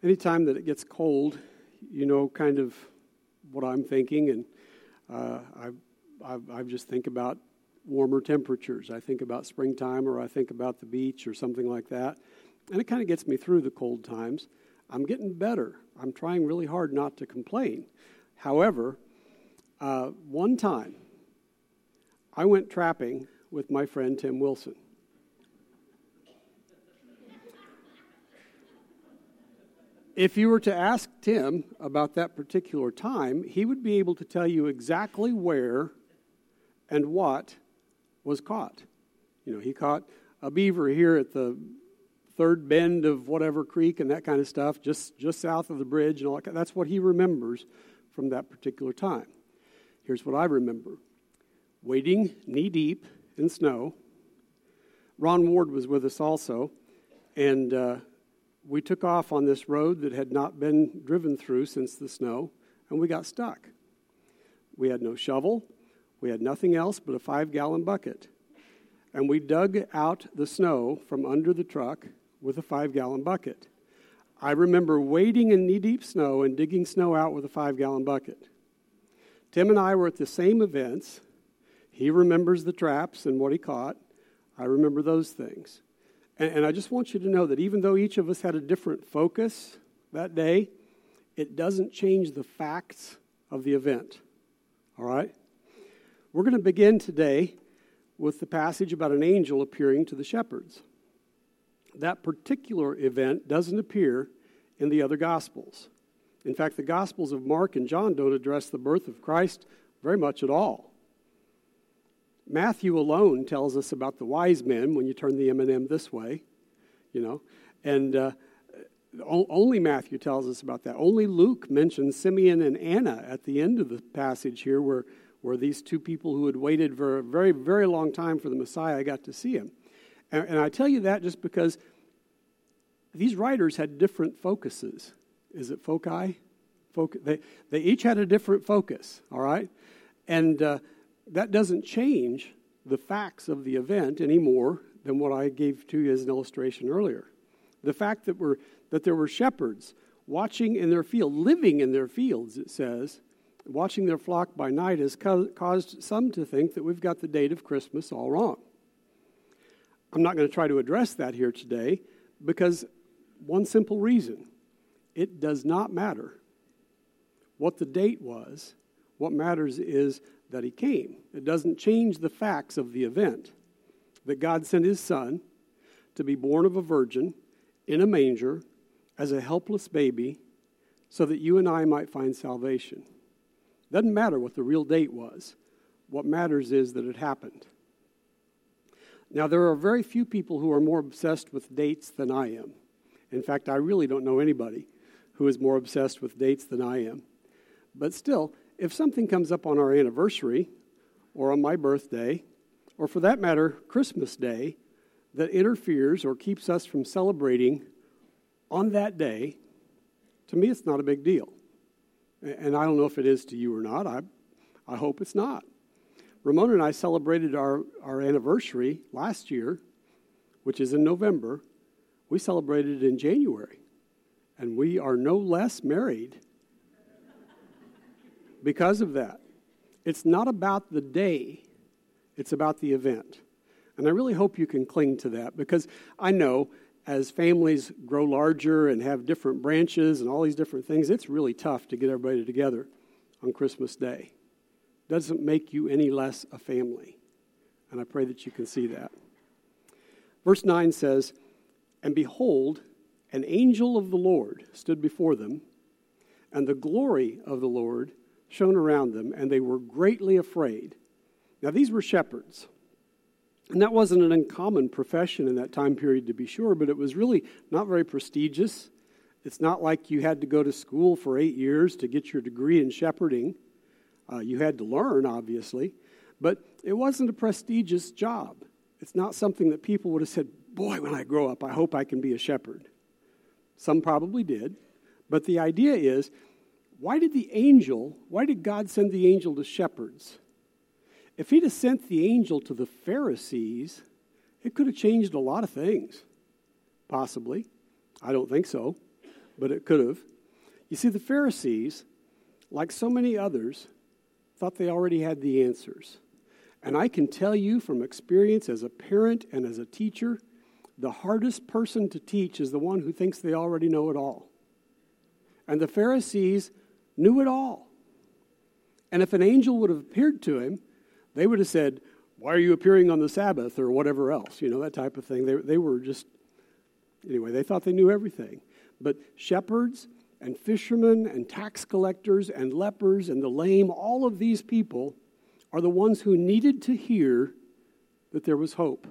Anytime that it gets cold, you know kind of what I'm thinking, and I just think about warmer temperatures. I think about springtime, or I think about the beach or something like that, and it kind of gets me through the cold times. I'm getting better. I'm trying really hard not to complain. However, one time, I went trapping with my friend Tim Wilson. If you were to ask Tim about that particular time, he would be able to tell you exactly where and what was caught. You know, he caught a beaver here at the third bend of whatever creek and that kind of stuff, just south of the bridge and all that. That's what he remembers from that particular time. Here's what I remember. Wading knee-deep in snow. Ron Ward was with us also, and we took off on this road that had not been driven through since the snow, and we got stuck. We had no shovel. We had nothing else but a 5-gallon bucket. And we dug out the snow from under the truck with a 5-gallon bucket. I remember wading in knee-deep snow and digging snow out with a 5-gallon bucket. Tim and I were at the same events. He remembers the traps and what he caught. I remember those things. And I just want you to know that even though each of us had a different focus that day, it doesn't change the facts of the event. All right? We're going to begin today with the passage about an angel appearing to the shepherds. That particular event doesn't appear in the other Gospels. In fact, the Gospels of Mark and John don't address the birth of Christ very much at all. Matthew alone tells us about the wise men when you turn the M&M this way, you know, and only Matthew tells us about that. Only Luke mentions Simeon and Anna at the end of the passage here where these two people who had waited for a very, very long time for the Messiah got to see him. And I tell you that just because these writers had different focuses. Is it foci? They each had a different focus, all right? And that doesn't change the facts of the event any more than what I gave to you as an illustration earlier. The fact that there were shepherds watching in their field, living in their fields, it says, watching their flock by night has caused some to think that we've got the date of Christmas all wrong. I'm not going to try to address that here today because one simple reason. It does not matter what the date was. What matters is that he came. It doesn't change the facts of the event. That God sent his son to be born of a virgin in a manger as a helpless baby so that you and I might find salvation. Doesn't matter what the real date was. What matters is that it happened. Now, there are very few people who are more obsessed with dates than I am. In fact, I really don't know anybody who is more obsessed with dates than I am. But still, if something comes up on our anniversary or on my birthday, or for that matter, Christmas Day, that interferes or keeps us from celebrating on that day, to me it's not a big deal. And I don't know if it is to you or not. I hope it's not. Ramona and I celebrated our anniversary last year, which is in November. We celebrated it in January. And we are no less married because of that. It's not about the day. It's about the event. And I really hope you can cling to that because I know as families grow larger and have different branches and all these different things, it's really tough to get everybody together on Christmas Day. Doesn't make you any less a family. And I pray that you can see that. Verse 9 says, "And behold, an angel of the Lord stood before them, and the glory of the Lord shone around them, and they were greatly afraid." Now, these were shepherds. And that wasn't an uncommon profession in that time period, to be sure, but it was really not very prestigious. It's not like you had to go to school for 8 years to get your degree in shepherding. You had to learn, obviously, but it wasn't a prestigious job. It's not something that people would have said, "Boy, when I grow up, I hope I can be a shepherd." Some probably did, but the idea is, why did God send the angel to shepherds? If he'd have sent the angel to the Pharisees, it could have changed a lot of things. Possibly. I don't think so. but it could have. You see, the Pharisees, like so many others, thought they already had the answers. And I can tell you from experience as a parent and as a teacher, the hardest person to teach is the one who thinks they already know it all. And the Pharisees knew it all. And if an angel would have appeared to him, they would have said, "Why are you appearing on the Sabbath?" or whatever else, that type of thing. They were just, anyway, they thought they knew everything. But shepherds and fishermen and tax collectors and lepers and the lame, all of these people are the ones who needed to hear that there was hope.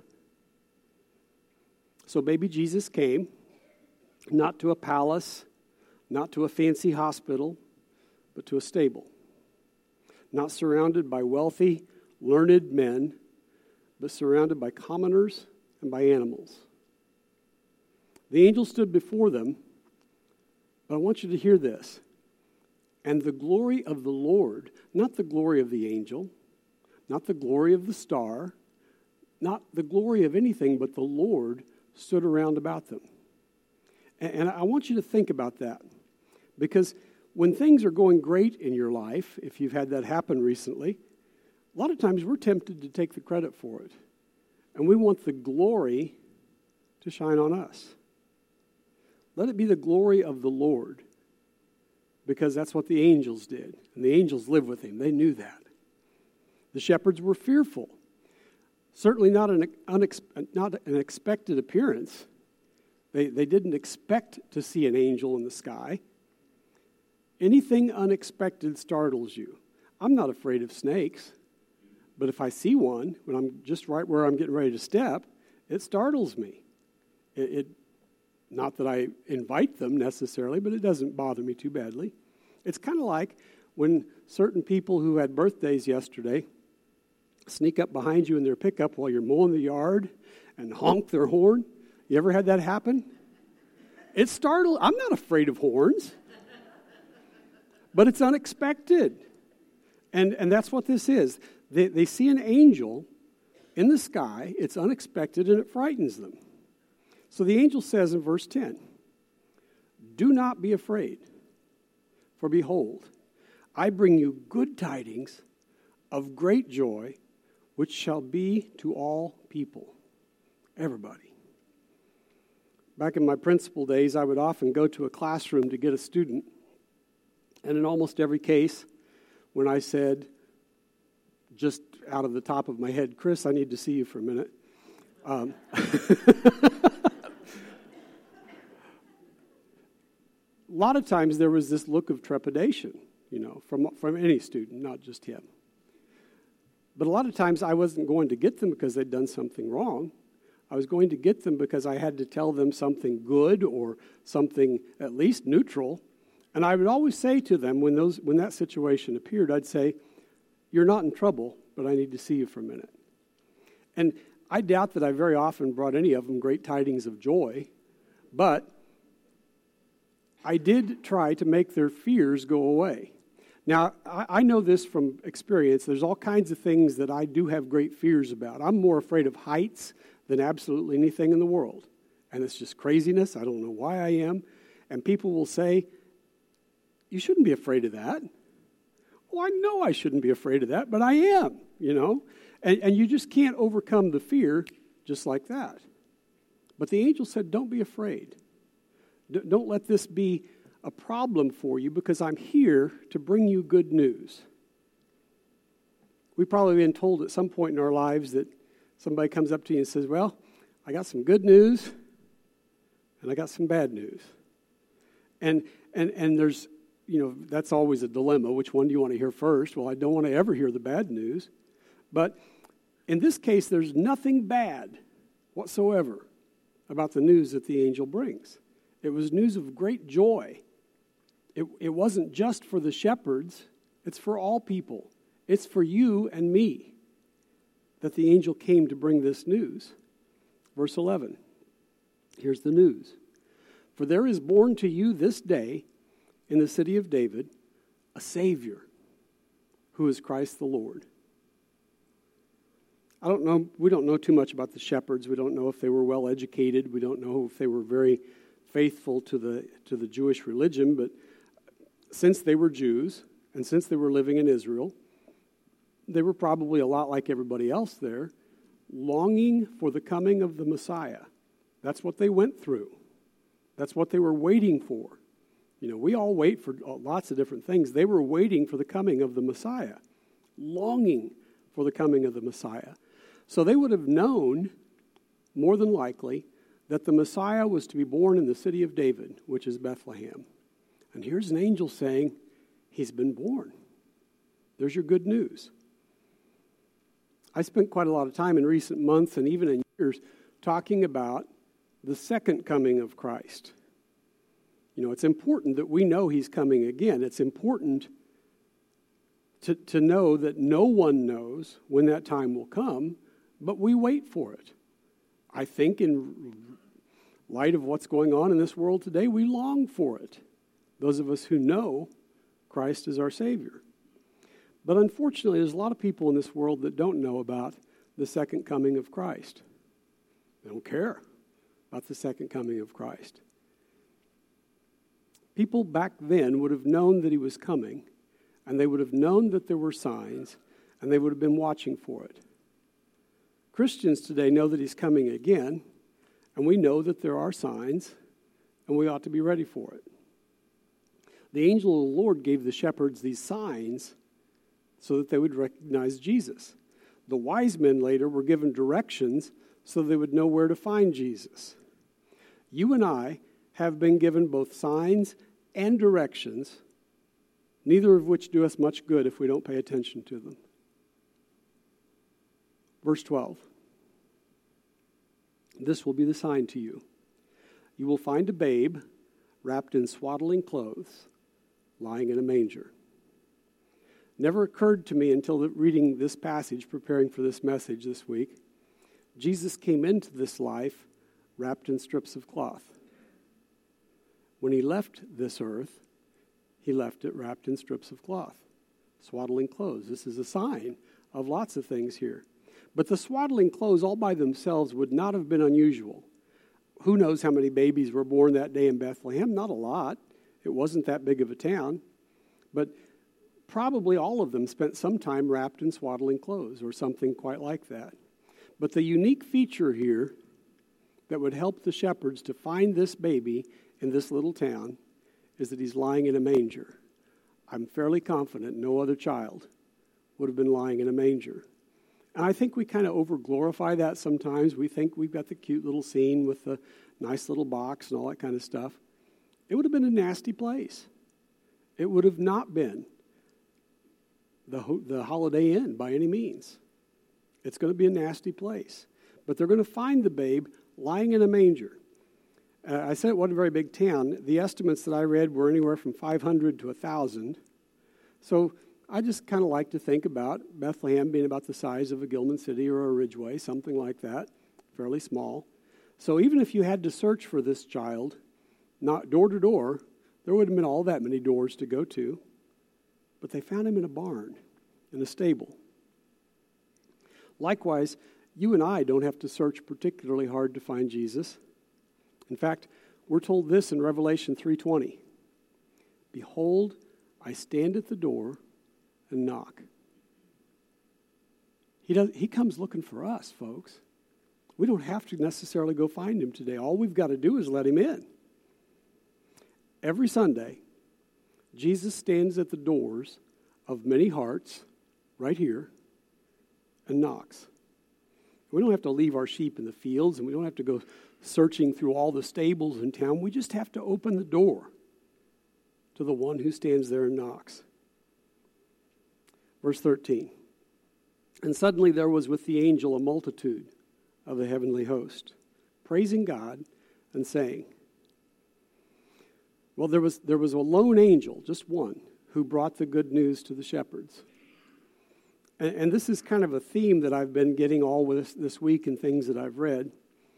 So baby Jesus came, not to a palace, not to a fancy hospital, but to a stable. Not surrounded by wealthy, learned men, but surrounded by commoners and by animals. The angel stood before them, but I want you to hear this. And the glory of the Lord, not the glory of the angel, not the glory of the star, not the glory of anything, but the Lord stood around about them. And I want you to think about that. Because when things are going great in your life, if you've had that happen recently, a lot of times we're tempted to take the credit for it. And we want the glory to shine on us. Let it be the glory of the Lord. Because that's what the angels did. And the angels lived with him. They knew that. The shepherds were fearful. Certainly not an expected appearance. They didn't expect to see an angel in the sky. Anything unexpected startles you. I'm not afraid of snakes. But if I see one, when I'm just right where I'm getting ready to step, it startles me. Not that I invite them necessarily, but it doesn't bother me too badly. It's kind of like when certain people who had birthdays yesterday sneak up behind you in their pickup while you're mowing the yard and honk their horn. You ever had that happen? It's startling. I'm not afraid of horns, but it's unexpected. And that's what this is. They see an angel in the sky. It's unexpected and it frightens them. So the angel says in verse 10, "Do not be afraid, for behold, I bring you good tidings of great joy, which shall be to all people." Everybody. Back in my principal days, I would often go to a classroom to get a student. And in almost every case, when I said, just out of the top of my head, "Chris, I need to see you for a minute." A lot of times there was this look of trepidation, from any student, not just him. But a lot of times I wasn't going to get them because they'd done something wrong. I was going to get them because I had to tell them something good or something at least neutral. And I would always say to them when that situation appeared, I'd say, "You're not in trouble, but I need to see you for a minute." And I doubt that I very often brought any of them great tidings of joy, but I did try to make their fears go away. Now, I know this from experience. There's all kinds of things that I do have great fears about. I'm more afraid of heights than absolutely anything in the world. And it's just craziness. I don't know why I am. And people will say, "You shouldn't be afraid of that." Oh, I know I shouldn't be afraid of that, but I am, And you just can't overcome the fear just like that. But the angel said, "Don't be afraid. Don't let this be a problem for you because I'm here to bring you good news." We've probably been told at some point in our lives that somebody comes up to you and says, "Well, I got some good news and I got some bad news." And there's, that's always a dilemma. Which one do you want to hear first? Well, I don't want to ever hear the bad news. But in this case, there's nothing bad whatsoever about the news that the angel brings. It was news of great joy. It wasn't just for the shepherds. It's for all people. It's for you and me that the angel came to bring this news. Verse 11. Here's the news. "For there is born to you this day in the city of David a Savior, who is Christ the Lord." I don't know. We don't know too much about the shepherds. We don't know if they were well educated. We don't know if they were very faithful to the Jewish religion, but since they were Jews and since they were living in Israel, they were probably a lot like everybody else there, longing for the coming of the Messiah. That's what they went through. That's what they were waiting for. We all wait for lots of different things. They were waiting for the coming of the Messiah, longing for the coming of the Messiah. So they would have known, more than likely, that the Messiah was to be born in the city of David, which is Bethlehem. And here's an angel saying, he's been born. There's your good news. I spent quite a lot of time in recent months and even in years talking about the second coming of Christ. It's important that we know he's coming again. It's important to know that no one knows when that time will come, but we wait for it. I think in light of what's going on in this world today, we long for it. Those of us who know Christ is our Savior. But unfortunately, there's a lot of people in this world that don't know about the second coming of Christ. They don't care about the second coming of Christ. People back then would have known that he was coming, and they would have known that there were signs, and they would have been watching for it. Christians today know that he's coming again, and we know that there are signs, and we ought to be ready for it. The angel of the Lord gave the shepherds these signs so that they would recognize Jesus. The wise men later were given directions so they would know where to find Jesus. You and I have been given both signs and directions, neither of which do us much good if we don't pay attention to them. Verse 12. This will be the sign to you. You will find a babe wrapped in swaddling clothes, lying in a manger. Never occurred to me until reading this passage, preparing for this message this week, Jesus came into this life wrapped in strips of cloth. When he left this earth, he left it wrapped in strips of cloth, swaddling clothes. This is a sign of lots of things here. But the swaddling clothes all by themselves would not have been unusual. Who knows how many babies were born that day in Bethlehem? Not a lot. It wasn't that big of a town. But probably all of them spent some time wrapped in swaddling clothes or something quite like that. But the unique feature here that would help the shepherds to find this baby in this little town is that he's lying in a manger. I'm fairly confident no other child would have been lying in a manger. And I think we kind of over-glorify that sometimes. We think we've got the cute little scene with the nice little box and all that kind of stuff. It would have been a nasty place. It would have not been the Holiday Inn by any means. It's going to be a nasty place. But they're going to find the babe lying in a manger. I said it wasn't a very big town. The estimates that I read were anywhere from 500 to 1,000. So I just kind of like to think about Bethlehem being about the size of a Gilman City or a Ridgeway, something like that, fairly small. So even if you had to search for this child, not door to door, there wouldn't have been all that many doors to go to. But they found him in a barn, in a stable. Likewise, you and I don't have to search particularly hard to find Jesus. In fact, we're told this in Revelation 3:20. Behold, I stand at the door and knock. He comes looking for us, folks. We don't have to necessarily go find him today. All we've got to do is let him in. Every Sunday, Jesus stands at the doors of many hearts right here and knocks. We don't have to leave our sheep in the fields, and we don't have to go searching through all the stables in town. We just have to open the door to the one who stands there and knocks. Verse 13. And suddenly there was with the angel a multitude of the heavenly host, praising God and saying, well, there was a lone angel, just one, who brought the good news to the shepherds. And this is kind of a theme that I've been getting all this week in things that I've read.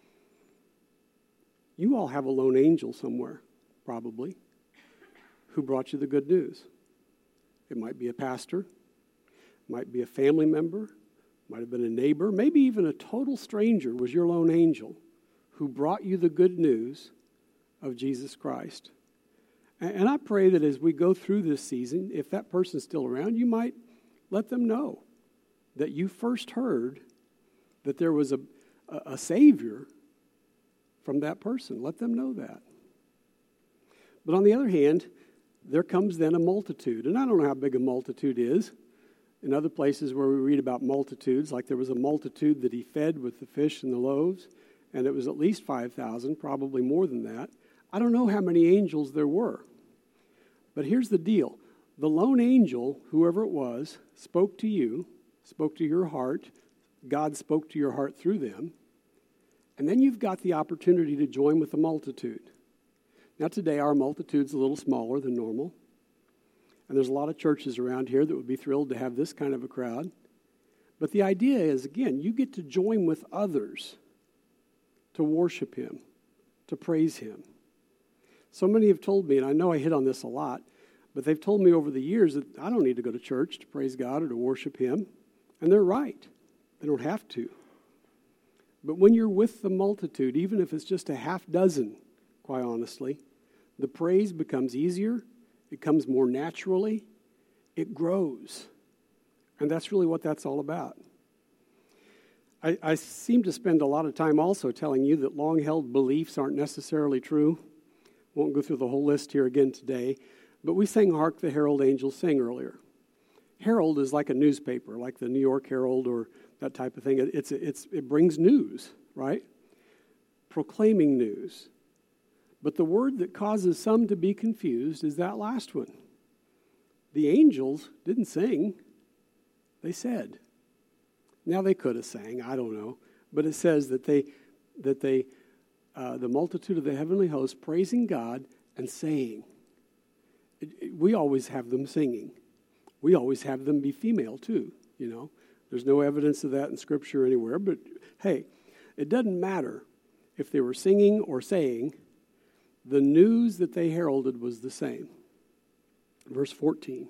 You all have a lone angel somewhere, probably, who brought you the good news. It might be a pastor, it might be a family member, might have been a neighbor, maybe even a total stranger was your lone angel who brought you the good news of Jesus Christ. And I pray that as we go through this season, if that person's still around, you might let them know that you first heard that there was a Savior from that person. Let them know that. But on the other hand, there comes then a multitude. And I don't know how big a multitude is. In other places where we read about multitudes, like there was a multitude that he fed with the fish and the loaves, and it was at least 5,000, probably more than that. I don't know how many angels there were. But here's the deal. The lone angel, whoever it was, spoke to you, spoke to your heart. God spoke to your heart through them. And then you've got the opportunity to join with the multitude. Now today our multitude's a little smaller than normal. And there's a lot of churches around here that would be thrilled to have this kind of a crowd. But the idea is, again, you get to join with others to worship him, to praise him. So many have told me, and I know I hit on this a lot, but they've told me over the years that I don't need to go to church to praise God or to worship him. And they're right. They don't have to. But when you're with the multitude, even if it's just a half dozen, quite honestly, the praise becomes easier. It comes more naturally. It grows. And that's really what that's all about. I seem to spend a lot of time also telling you that long-held beliefs aren't necessarily true. Won't go through the whole list here again today. But we sang Hark the Herald Angels Sing earlier. Herald is like a newspaper, like the New York Herald or that type of thing. It brings news, right? Proclaiming news. But the word that causes some to be confused is that last one. The angels didn't sing. They said. Now they could have sang, I don't know. But it says that the multitude of the heavenly hosts praising God and saying. We always have them singing. We always have them be female too, you know. There's no evidence of that in Scripture anywhere. But hey, it doesn't matter if they were singing or saying. The news that they heralded was the same. Verse 14.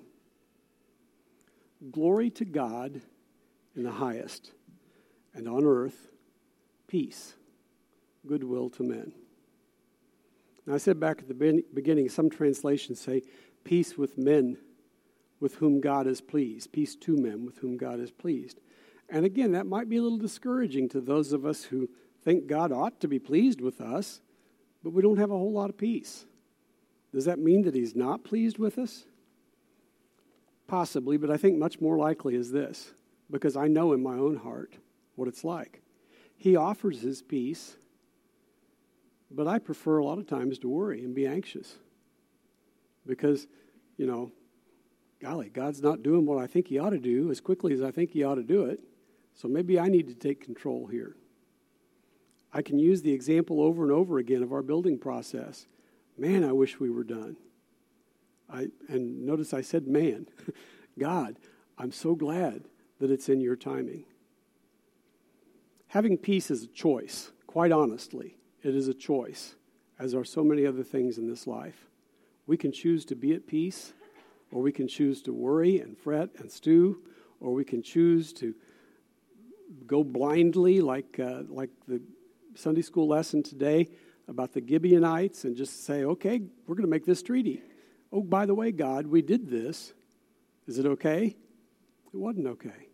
Glory to God in the highest, and on earth, peace, goodwill to men. Now I said back at the beginning, some translations say, peace with men with whom God is pleased. Peace to men with whom God is pleased. And again, that might be a little discouraging to those of us who think God ought to be pleased with us, but we don't have a whole lot of peace. Does that mean that he's not pleased with us? Possibly, but I think much more likely is this, because I know in my own heart what it's like. He offers his peace, but I prefer a lot of times to worry and be anxious. Because, you know, golly, God's not doing what I think he ought to do as quickly as I think he ought to do it. So maybe I need to take control here. I can use the example over and over again of our building process. Man, I wish we were done. And notice I said man. God, I'm so glad that it's in your timing. Having peace is a choice. Quite honestly, it is a choice, as are so many other things in this life. We can choose to be at peace, or we can choose to worry and fret and stew, or we can choose to go blindly like the Sunday school lesson today about the Gibeonites and just say, okay, we're going to make this treaty. Oh, by the way, God, we did this. Is it okay? It wasn't okay.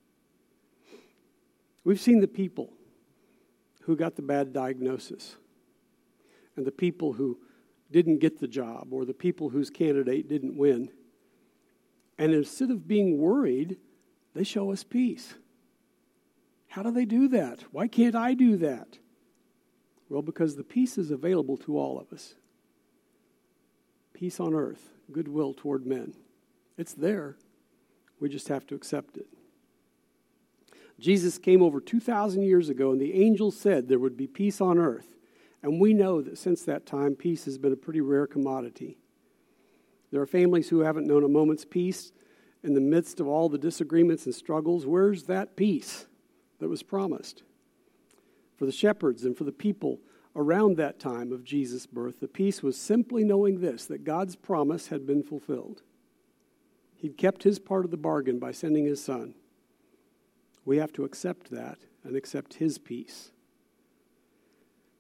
We've seen the people who got the bad diagnosis and the people who didn't get the job or the people whose candidate didn't win. And instead of being worried, they show us peace. How do they do that? Why can't I do that? Well, because the peace is available to all of us. Peace on earth, goodwill toward men. It's there. We just have to accept it. Jesus came over 2,000 years ago, and the angels said there would be peace on earth. And we know that since that time, peace has been a pretty rare commodity. There are families who haven't known a moment's peace in the midst of all the disagreements and struggles. Where's that peace that was promised? For the shepherds and for the people around that time of Jesus' birth, the peace was simply knowing this, that God's promise had been fulfilled. He'd kept his part of the bargain by sending his son. We have to accept that and accept his peace.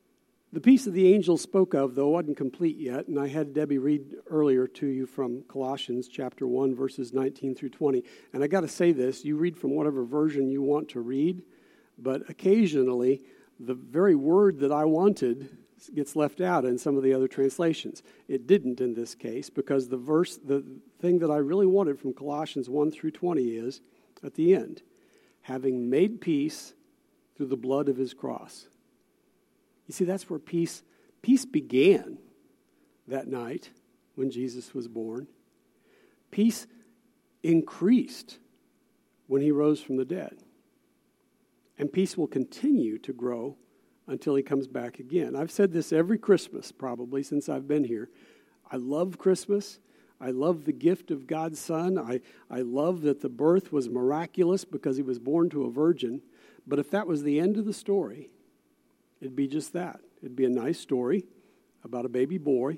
The peace that the angel spoke of, though, wasn't complete yet, and I had Debbie read earlier to you from Colossians chapter 1, verses 19 through 20. And I got to say this, you read from whatever version you want to read, but occasionally the very word that I wanted gets left out in some of the other translations. It didn't in this case, because the thing that I really wanted from Colossians 1 through 20 is, at the end, having made peace through the blood of his cross. You see, that's where peace began that night when Jesus was born. Peace increased when he rose from the dead. And peace will continue to grow until he comes back again. I've said this every Christmas, probably, since I've been here. I love Christmas. I love the gift of God's Son. I love that the birth was miraculous because he was born to a virgin. But if that was the end of the story, it'd be just that. It'd be a nice story about a baby boy,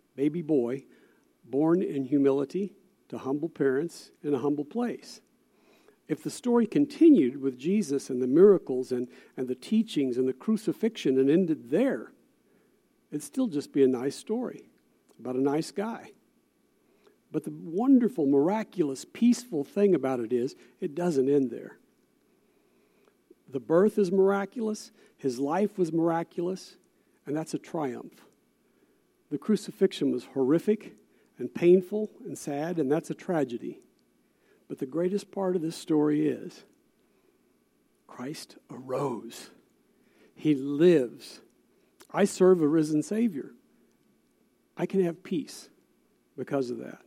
born in humility to humble parents in a humble place. If the story continued with Jesus and the miracles and the teachings and the crucifixion and ended there, it'd still just be a nice story about a nice guy. But the wonderful, miraculous, peaceful thing about it is it doesn't end there. The birth is miraculous. His life was miraculous, and that's a triumph. The crucifixion was horrific and painful and sad, and that's a tragedy. But the greatest part of this story is Christ arose. He lives. I serve a risen Savior. I can have peace because of that.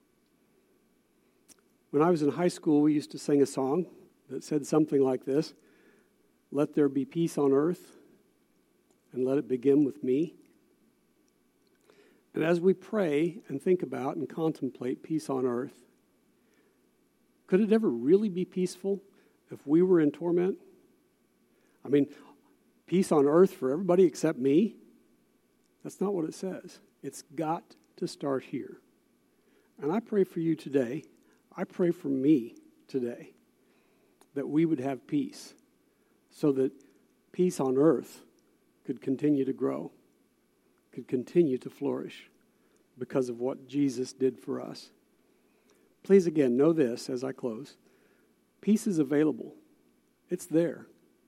When I was in high school, we used to sing a song that said something like this: "Let there be peace on earth, and let it begin with me." And as we pray and think about and contemplate peace on earth, could it ever really be peaceful if we were in torment? I mean, peace on earth for everybody except me? That's not what it says. It's got to start here. And I pray for you today, I pray for me today, that we would have peace so that peace on earth could continue to grow, could continue to flourish because of what Jesus did for us. Please, again, know this as I close. Peace is available. It's there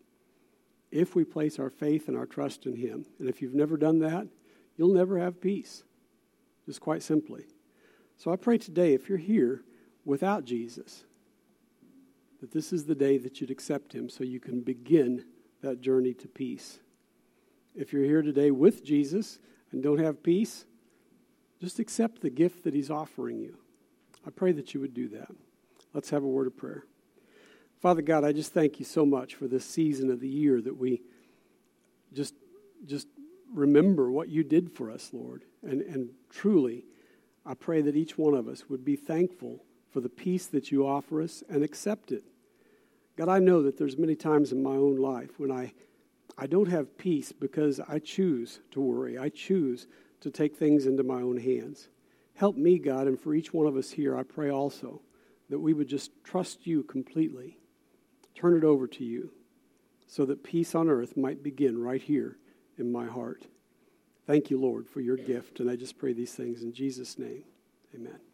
if we place our faith and our trust in him. And if you've never done that, you'll never have peace, just quite simply. So I pray today, if you're here without Jesus, that this is the day that you'd accept him so you can begin that journey to peace. If you're here today with Jesus and don't have peace, just accept the gift that he's offering you. I pray that you would do that. Let's have a word of prayer. Father God, I just thank you so much for this season of the year that we just remember what you did for us, Lord. And truly, I pray that each one of us would be thankful for the peace that you offer us and accept it. God, I know that there's many times in my own life when I don't have peace because I choose to worry. I choose to take things into my own hands. Help me, God, and for each one of us here, I pray also that we would just trust you completely, turn it over to you, so that peace on earth might begin right here in my heart. Thank you, Lord, for your gift, and I just pray these things in Jesus' name. Amen.